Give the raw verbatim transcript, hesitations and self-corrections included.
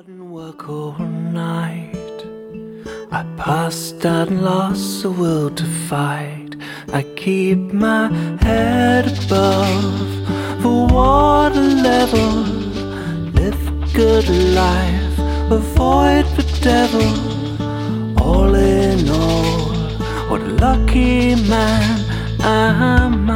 Didn't work all night. I passed out and lost the will to fight. I keep my head above the water level. Live a good life, avoid the devil. All in all, what a lucky man am I.